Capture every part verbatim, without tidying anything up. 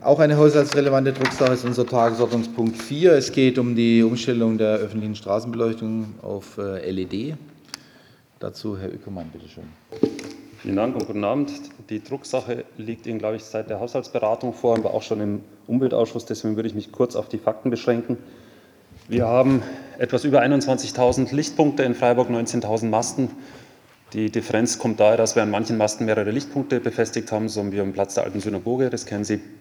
auch eine haushaltsrelevante Drucksache, ist unser Tagesordnungspunkt vier. Es geht um die Umstellung der öffentlichen Straßenbeleuchtung auf L E D. Dazu Herr Ueckermann, bitte schön. Vielen Dank und guten Abend. Die Drucksache liegt Ihnen, glaube ich, seit der Haushaltsberatung vor und war auch schon im Umweltausschuss. Deswegen würde ich mich kurz auf die Fakten beschränken. Wir haben etwas über einundzwanzigtausend Lichtpunkte in Freiburg, neunzehntausend Masten. Die Differenz kommt daher, dass wir an manchen Masten mehrere Lichtpunkte befestigt haben, so wie am Platz der alten Synagoge, das kennen Sie.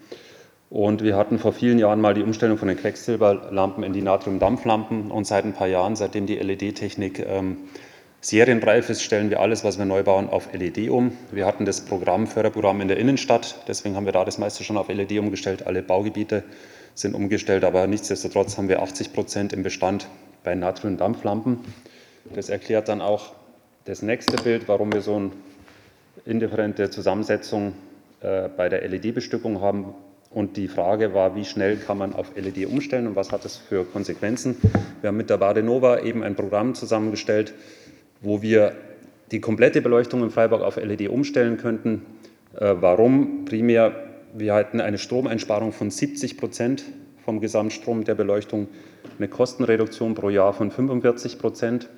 Und wir hatten vor vielen Jahren mal die Umstellung von den Quecksilberlampen in die Natriumdampflampen. Und seit ein paar Jahren, seitdem die L E D-Technik ähm, serienreif ist, stellen wir alles, was wir neu bauen, auf L E D um. Wir hatten das Programm, Förderprogramm in der Innenstadt, deswegen haben wir da das meiste schon auf L E D umgestellt. Alle Baugebiete sind umgestellt, aber nichtsdestotrotz haben wir achtzig Prozent im Bestand bei Natriumdampflampen. Das erklärt dann auch das nächste Bild, warum wir so eine indifferente Zusammensetzung äh, bei der L E D-Bestückung haben. Und die Frage war, wie schnell kann man auf L E D umstellen und was hat das für Konsequenzen? Wir haben mit der Badenova eben ein Programm zusammengestellt, wo wir die komplette Beleuchtung in Freiburg auf L E D umstellen könnten. Äh, warum? Primär, wir hatten eine Stromeinsparung von siebzig Prozent vom Gesamtstrom der Beleuchtung, eine Kostenreduktion pro Jahr von fünfundvierzig Prozent.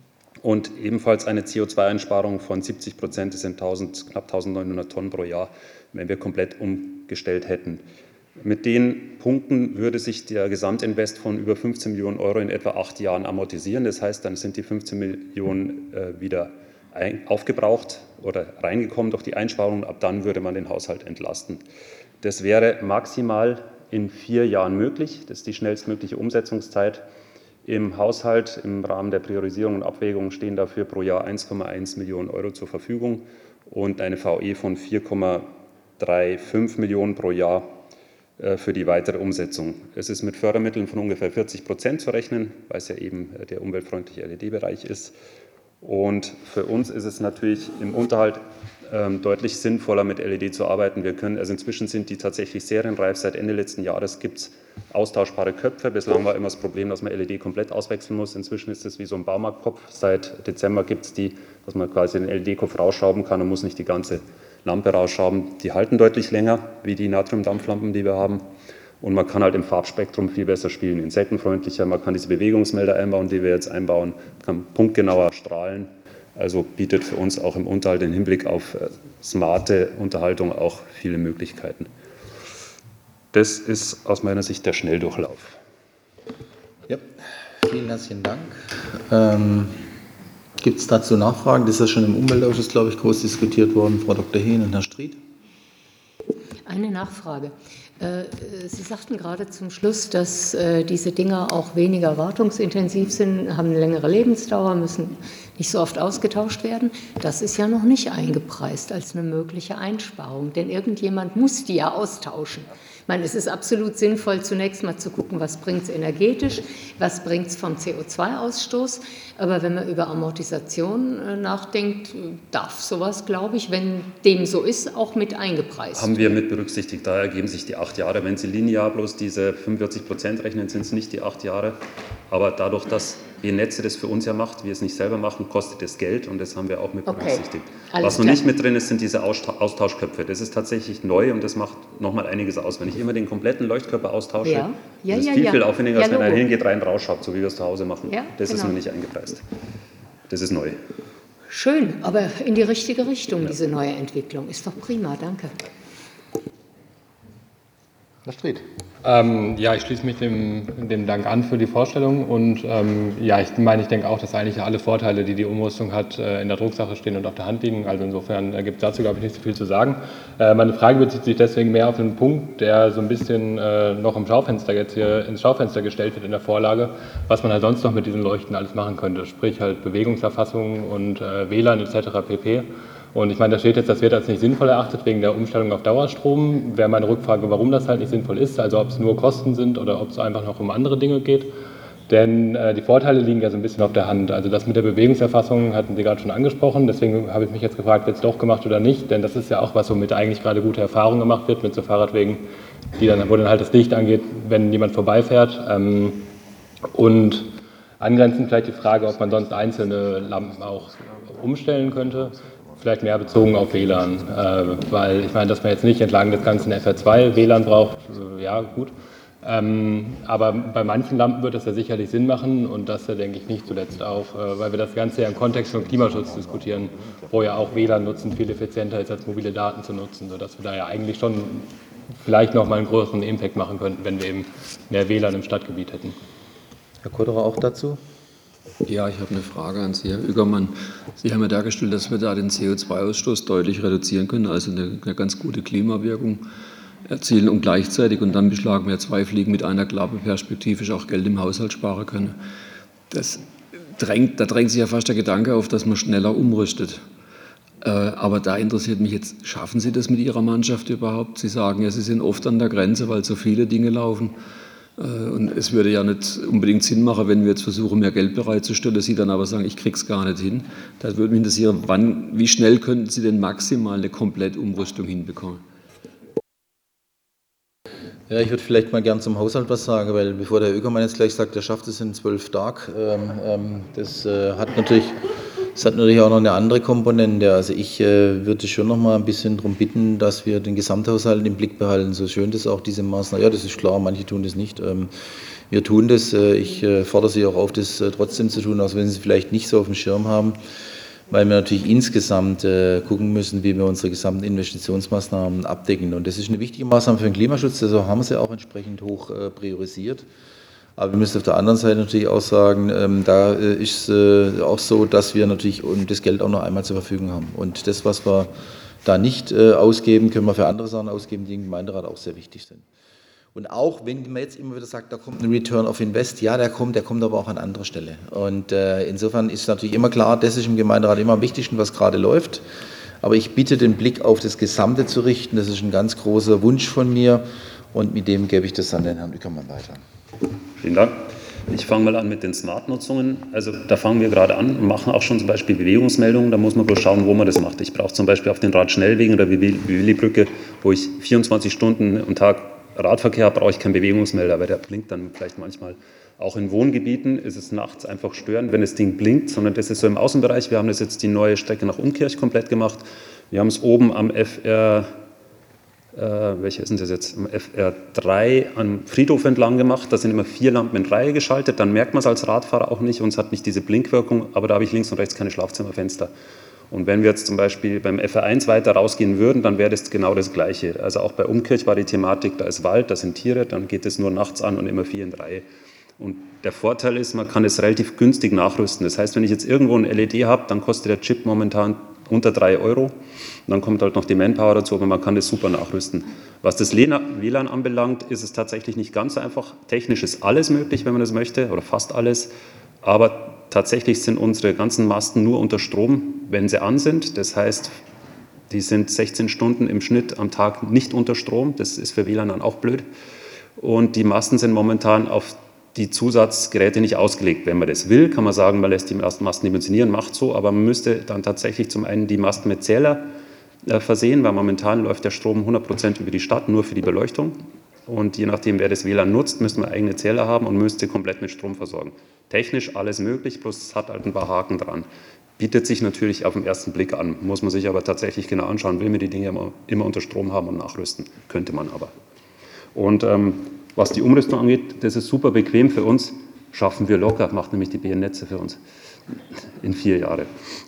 Und ebenfalls eine C O zwei Einsparung von siebzig Prozent, das sind knapp eintausendneunhundert Tonnen pro Jahr, wenn wir komplett umgestellt hätten. Mit den Punkten würde sich der Gesamtinvest von über fünfzehn Millionen Euro in etwa acht Jahren amortisieren. Das heißt, dann sind die fünfzehn Millionen äh, wieder ein, aufgebraucht oder reingekommen durch die Einsparungen. Ab dann würde man den Haushalt entlasten. Das wäre maximal in vier Jahren möglich. Das ist die schnellstmögliche Umsetzungszeit. Im Haushalt im Rahmen der Priorisierung und Abwägung stehen dafür pro Jahr eins Komma eins Millionen Euro zur Verfügung und eine V E von vier Komma fünfunddreißig Millionen pro Jahr für die weitere Umsetzung. Es ist mit Fördermitteln von ungefähr vierzig Prozent zu rechnen, weil es ja eben der umweltfreundliche L E D-Bereich ist. Und für uns ist es natürlich im Unterhalt ähm, deutlich sinnvoller, mit L E D zu arbeiten. Wir können, also inzwischen sind die tatsächlich serienreif. Seit Ende letzten Jahres gibt es austauschbare Köpfe. Bislang war immer das Problem, dass man L E D komplett auswechseln muss. Inzwischen ist es wie so ein Baumarktkopf. Seit Dezember gibt es die, dass man quasi den L E D-Kopf rausschrauben kann und muss nicht die ganze Lampe rausschrauben. Die halten deutlich länger, wie die Natriumdampflampen, die wir haben. Und man kann halt im Farbspektrum viel besser spielen, insektenfreundlicher. Man kann diese Bewegungsmelder einbauen, die wir jetzt einbauen, kann punktgenauer strahlen. Also bietet für uns auch im Unterhalt im Hinblick auf smarte Unterhaltung auch viele Möglichkeiten. Das ist aus meiner Sicht der Schnelldurchlauf. Ja, vielen herzlichen Dank. Ähm, Gibt es dazu Nachfragen? Das ist ja schon im Umweltausschuss, glaube ich, groß diskutiert worden. Frau Doktor Hehn und Herr Stried. Eine Nachfrage. Sie sagten gerade zum Schluss, dass diese Dinger auch weniger wartungsintensiv sind, haben eine längere Lebensdauer, müssen nicht so oft ausgetauscht werden. Das ist ja noch nicht eingepreist als eine mögliche Einsparung, denn irgendjemand muss die ja austauschen. Ich meine, es ist absolut sinnvoll, zunächst mal zu gucken, was bringt es energetisch, was bringt es vom C O zwei Ausstoß. Aber wenn man über Amortisation äh, nachdenkt, darf sowas, glaube ich, wenn dem so ist, auch mit eingepreist. Haben wir mit berücksichtigt. Da ergeben sich die acht Jahre. Wenn Sie linear bloß diese fünfundvierzig Prozent rechnen, sind es nicht die acht Jahre. Aber dadurch, dass die Netze das für uns ja macht, wir es nicht selber machen, kostet es Geld und das haben wir auch mit berücksichtigt. Okay. Was noch nicht mit drin ist, sind diese Austauschköpfe. Das ist tatsächlich neu und das macht nochmal einiges aus. Wenn ich immer den kompletten Leuchtkörper austausche, ja. Ja, ist es ja, viel, ja. viel aufwendiger, als ja, wenn einer hingeht, rein, rausschaut, so wie wir es zu Hause machen. Ja, das genau. ist noch nicht eingepreist. Das ist neu. Schön, aber in die richtige Richtung, ja. diese neue Entwicklung. Ist doch prima, danke. Herr Stried. Ähm, ja, ich schließe mich dem, dem Dank an für die Vorstellung und ähm, ja, ich meine, ich denke auch, dass eigentlich alle Vorteile, die die Umrüstung hat, äh, in der Drucksache stehen und auf der Hand liegen. Also insofern äh, gibt es dazu, glaube ich, nicht so viel zu sagen. Äh, meine Frage bezieht sich deswegen mehr auf den Punkt, der so ein bisschen äh, noch im Schaufenster jetzt hier ins Schaufenster gestellt wird in der Vorlage, was man halt sonst noch mit diesen Leuchten alles machen könnte, sprich halt Bewegungserfassung und äh, W L A N et cetera pp. Und ich meine, da steht jetzt, das wird als nicht sinnvoll erachtet wegen der Umstellung auf Dauerstrom. Wäre meine Rückfrage, warum das halt nicht sinnvoll ist, also ob es nur Kosten sind oder ob es einfach noch um andere Dinge geht. Denn äh, die Vorteile liegen ja so ein bisschen auf der Hand. Also das mit der Bewegungserfassung hatten Sie gerade schon angesprochen. Deswegen habe ich mich jetzt gefragt, wird es doch gemacht oder nicht. Denn das ist ja auch was, womit eigentlich gerade gute Erfahrung gemacht wird mit so Fahrradwegen, die dann, wo dann halt das Licht angeht, wenn jemand vorbeifährt. Ähm, und angrenzend vielleicht die Frage, ob man sonst einzelne Lampen auch umstellen könnte. vielleicht mehr bezogen auf W L A N, äh, weil ich meine, dass man jetzt nicht entlang des ganzen F R zwei W L A N braucht, ja gut. Ähm, aber bei manchen Lampen wird das ja sicherlich Sinn machen und das ja, denke ich, nicht zuletzt auch, äh, weil wir das Ganze ja im Kontext von Klimaschutz diskutieren, wo ja auch W L A N-Nutzen viel effizienter ist, als mobile Daten zu nutzen, sodass wir da ja eigentlich schon vielleicht noch mal einen größeren Impact machen könnten, wenn wir eben mehr W L A N im Stadtgebiet hätten. Herr Kodderer auch dazu? Ja, ich habe eine Frage an Sie, Herr Uegermann. Sie haben ja dargestellt, dass wir da den C O zwei Ausstoß deutlich reduzieren können, also eine, eine ganz gute Klimawirkung erzielen und gleichzeitig, und dann beschlagen wir zwei Fliegen mit einer Klappe, perspektivisch auch Geld im Haushalt sparen können. Das drängt, da drängt sich ja fast der Gedanke auf, dass man schneller umrüstet. Äh, aber da interessiert mich jetzt, schaffen Sie das mit Ihrer Mannschaft überhaupt? Sie sagen ja, Sie sind oft an der Grenze, weil so viele Dinge laufen. Und es würde ja nicht unbedingt Sinn machen, wenn wir jetzt versuchen, mehr Geld bereitzustellen, Sie dann aber sagen, ich krieg's gar nicht hin. Da würde mich interessieren, wann, wie schnell könnten Sie denn maximal eine Komplettumrüstung hinbekommen? Ja, ich würde vielleicht mal gern zum Haushalt was sagen, weil bevor der Uegermann jetzt gleich sagt, er schafft es in zwölf Tagen, ähm, ähm, das äh, hat natürlich... Es hat natürlich auch noch eine andere Komponente. Also ich äh, würde schon noch mal ein bisschen darum bitten, dass wir den Gesamthaushalt im Blick behalten. So schön das auch diese Maßnahmen, ja, das ist klar, manche tun das nicht. Ähm, wir tun das. Äh, ich äh, fordere Sie auch auf, das äh, trotzdem zu tun, auch wenn Sie es vielleicht nicht so auf dem Schirm haben, weil wir natürlich insgesamt äh, gucken müssen, wie wir unsere gesamten Investitionsmaßnahmen abdecken. Und das ist eine wichtige Maßnahme für den Klimaschutz, deshalb haben wir sie auch entsprechend hoch äh, priorisiert. Aber wir müssen auf der anderen Seite natürlich auch sagen, ähm, da äh, ist es äh, auch so, dass wir natürlich das Geld auch noch einmal zur Verfügung haben. Und das, was wir da nicht äh, ausgeben, können wir für andere Sachen ausgeben, die im Gemeinderat auch sehr wichtig sind. Und auch wenn man jetzt immer wieder sagt, da kommt ein Return of Invest, ja, der kommt, der kommt aber auch an anderer Stelle. Und äh, insofern ist natürlich immer klar, das ist im Gemeinderat immer am wichtigsten, was gerade läuft. Aber ich bitte, den Blick auf das Gesamte zu richten. Das ist ein ganz großer Wunsch von mir. Und mit dem gebe ich das an den Herrn Uegermann weiter. Vielen Dank. Ich fange mal an mit den Smart-Nutzungen. Also da fangen wir gerade an und machen auch schon zum Beispiel Bewegungsmeldungen. Da muss man bloß schauen, wo man das macht. Ich brauche zum Beispiel auf den Radschnellwegen oder wie Willi-Brücke, wo ich vierundzwanzig Stunden am Tag Radverkehr habe, brauche ich keinen Bewegungsmelder, weil der blinkt dann vielleicht manchmal. Auch in Wohngebieten ist es nachts einfach störend, wenn das Ding blinkt, sondern das ist so im Außenbereich. Wir haben das jetzt die neue Strecke nach Umkirch komplett gemacht. Wir haben es oben am F R Äh, welche ist denn das jetzt? Am F R drei am Friedhof entlang gemacht. Da sind immer vier Lampen in Reihe geschaltet. Dann merkt man es als Radfahrer auch nicht und es hat nicht diese Blinkwirkung. Aber da habe ich links und rechts keine Schlafzimmerfenster. Und wenn wir jetzt zum Beispiel beim F R eins weiter rausgehen würden, dann wäre das genau das Gleiche. Also auch bei Umkirch war die Thematik, da ist Wald, da sind Tiere, dann geht es nur nachts an und immer vier in Reihe. Und der Vorteil ist, man kann es relativ günstig nachrüsten. Das heißt, wenn ich jetzt irgendwo ein L E D habe, dann kostet der Chip momentan unter drei Euro. Und dann kommt halt noch die Manpower dazu, aber man kann das super nachrüsten. Was das W L A N anbelangt, ist es tatsächlich nicht ganz so einfach. Technisch ist alles möglich, wenn man das möchte, oder fast alles. Aber tatsächlich sind unsere ganzen Masten nur unter Strom, wenn sie an sind. Das heißt, die sind sechzehn Stunden im Schnitt am Tag nicht unter Strom. Das ist für W L A N dann auch blöd. Und die Masten sind momentan auf die Zusatzgeräte nicht ausgelegt. Wenn man das will, kann man sagen, man lässt die Masten dimensionieren, macht so, aber man müsste dann tatsächlich zum einen die Masten mit Zähler äh, versehen, weil momentan läuft der Strom hundert Prozent über die Stadt, nur für die Beleuchtung. Und je nachdem, wer das W L A N nutzt, müsste man eigene Zähler haben und müsste komplett mit Strom versorgen. Technisch alles möglich, bloß es hat halt ein paar Haken dran. Bietet sich natürlich auf den ersten Blick an, muss man sich aber tatsächlich genau anschauen, will man die Dinge immer, immer unter Strom haben und nachrüsten, könnte man aber. Und ähm, was die Umrüstung angeht, das ist super bequem für uns, schaffen wir locker, macht nämlich die B N-Netze für uns in vier Jahren.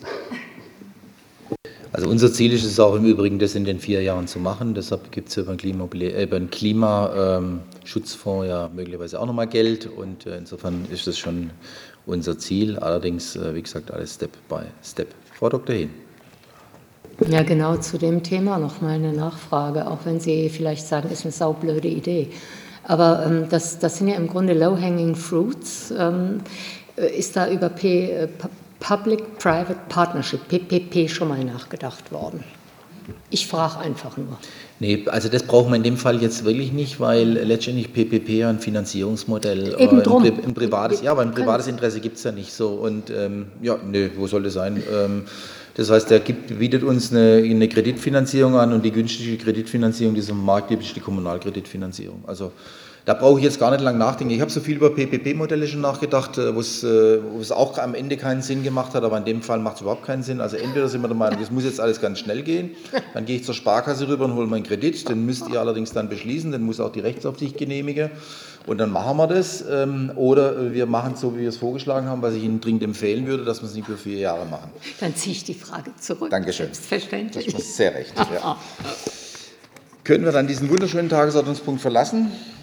Also unser Ziel ist es auch im Übrigen, das in den vier Jahren zu machen. Deshalb gibt es ja über den, Klima, äh, über den Klimaschutzfonds ähm, ja möglicherweise auch nochmal Geld. Und äh, insofern ist das schon unser Ziel. Allerdings, äh, wie gesagt, alles Step by Step. Frau Doktor Hehn. Ja, genau zu dem Thema noch mal eine Nachfrage, auch wenn Sie vielleicht sagen, ist eine saublöde Idee. Aber ähm, das, das sind ja im Grunde low-hanging fruits. Ähm, ist da über P, äh, Public-Private Partnership, P P P, schon mal nachgedacht worden? Ich frage einfach nur. Nee, also das brauchen wir in dem Fall jetzt wirklich nicht, weil letztendlich P P P ein Finanzierungsmodell Eben drum. Ein, ein privates, ja, aber ein privates Interesse gibt es ja nicht so. Und ähm, ja, nee, wo soll das sein? Ähm, Das heißt, er gibt, bietet uns eine, eine Kreditfinanzierung an und die günstige Kreditfinanzierung, die es am Markt gibt, ist die Kommunalkreditfinanzierung. Also Da brauche ich jetzt gar nicht lange nachdenken. Ich habe so viel über P P P-Modelle schon nachgedacht, wo es, wo es auch am Ende keinen Sinn gemacht hat, aber in dem Fall macht es überhaupt keinen Sinn. Also entweder sind wir der Meinung, das muss jetzt alles ganz schnell gehen, dann gehe ich zur Sparkasse rüber und hole meinen Kredit, den müsst ihr allerdings dann beschließen, den muss auch die Rechtsaufsicht genehmigen und dann machen wir das. Oder wir machen es so, wie wir es vorgeschlagen haben, was ich Ihnen dringend empfehlen würde, dass wir es nicht für vier Jahre machen. Dann ziehe ich die Frage zurück. Dankeschön. Selbstverständlich. Das ist sehr recht. Ja. Können wir dann diesen wunderschönen Tagesordnungspunkt verlassen?